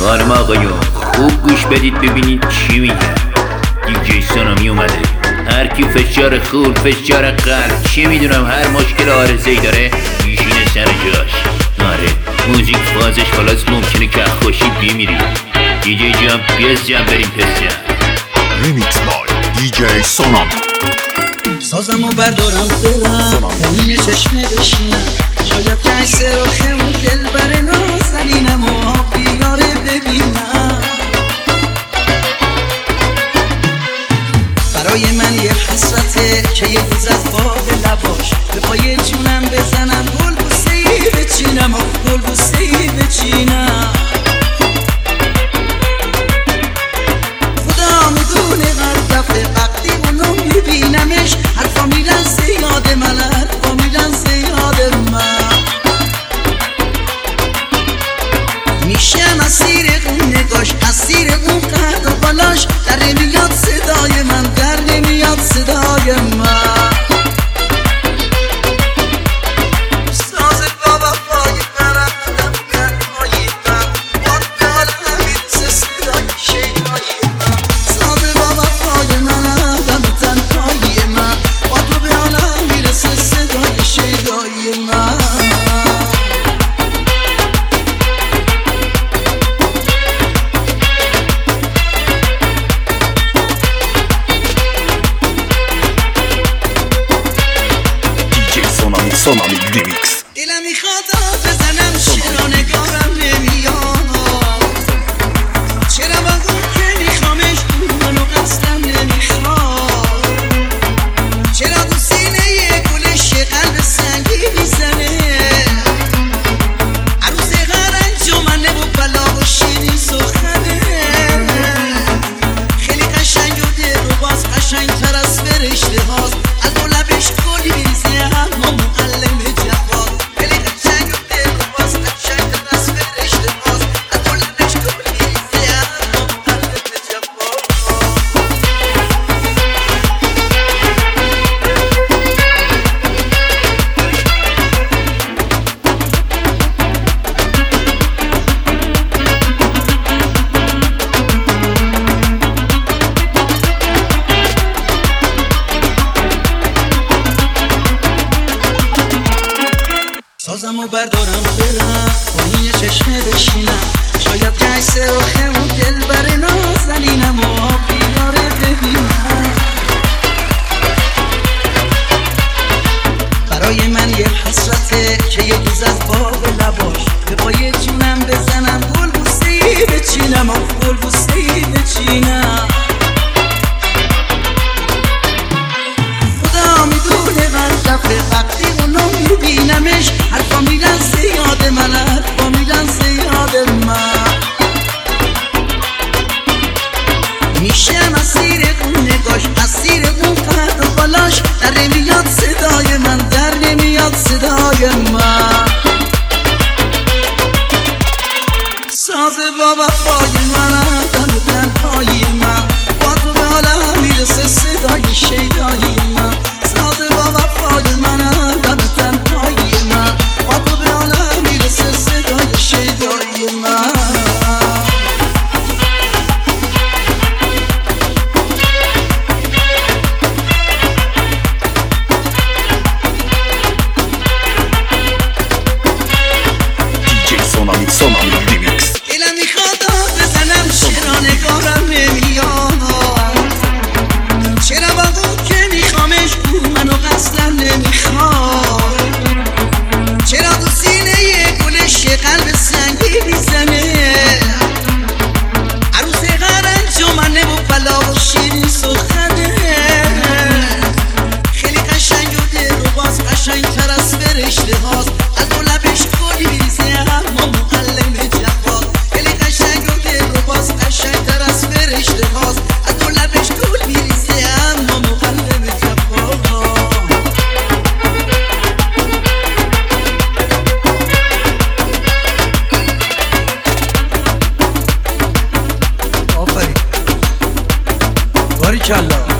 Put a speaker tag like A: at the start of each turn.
A: خانم آقایون خوب گوش بدید ببینید چی میگه. دیجی سونامی اومده. هر کی فشار خون، فشار قلب، چی میدونم هر مشکل عارضه‌ای داره میشینه سر جاش. آره موزیک فازش خلاص ممکنه که خوشی بیمیری. دیجی جان پیس جان بریم پس جان.
B: ریمیکس بای دیجی سونامی.
C: سازمو بردارم برم تنین چشمه بشینم، شاید که عکس راخمون دل بر نازنینم و بیاره ببینم. برای من یه حسرته که یه روز از باد لباش به پای جونم بزنم، گل بوسه‌ای بچینم و گل بوسه‌ای بچینم. خدا میدونه هر دفعه وقتی اونو میبینمش حرفا میرن زیاد من، حرفا میرن زیاد من. میشم اسیر اون نگاش، اسیر اون قد و بالاش، در نمیاد صدای من، در نمیاد صدای من. ساز بابا پای من رفتم گرهای من، بادال همین سه صدای شیدای من. ساز بابا پای من رفتم تنهای من، با تو به حالم میرسه صدای شیدای من.
B: سونامی ریمیکس.
C: دلم میخواد بزنم چرا نگارم نمیاد، چرا با اون که میخوامش منو قصدم نمیخواد، چرا تو سینه یه گلش قلب سنگی میزنه، عروس غرنج و منه و بلا و شیرین سخنه. خیلی قشنگ و دل رو باز قشنگ تر از فرشته هاست، از دو لبش گلی میریزه اما معلم جواد. خیلی قشنگ و دل رو باز قشنگ تر از فرشته هاست، از دو لبش گلی میریزه اما معلم جواد. سازمو بردارم برم پایین چشمه بشینم، شاید که عکس راخمون دل بر نازنینم و بیاره ببینم. برای من یه حسرته که یه روز از باب لباش به پای جونم بزنم، گل بوسه‌ای بچینم و گل بوسه‌ای بچینم. خدا میدونه هر دفعه وقتی اونو میبینمش حرفا میرن زیاد من، حرفا میرن زیاد من. میشم اسیر اون نگاش، اسیر اون قد و بالاش، در نمیاد صدای من، در نمیاد صدای من. ساز بابا پای من رفتم تنهای من، با تو به حالم میرسه صدای شیدای من. ساز بابا پای من رفتم تنهای من، با تو به حالم میرسه صدای شیدای من.
B: دیجی سونامی ریمیکس.
C: دلم میخواد بزنم چرا نگارم نمیاد، چرا با اون که میخوامش او منو قصدم نمیخواد، چرا تو سینه یه گلش قلب سنگی میزنه، عروس غرنج و منه و بلا و شیرین سخنه. خیلی قشنگ و دل رو باز قشنگ تر از فرشته هاست، از دو لبش گلی میریزه اما معلم جواد. خیلی قشنگ و دل رو باز قشنگ تر از فرشته هاست، از دو لبش گل میریزه اما معلم جواد. آفرین باریکلا.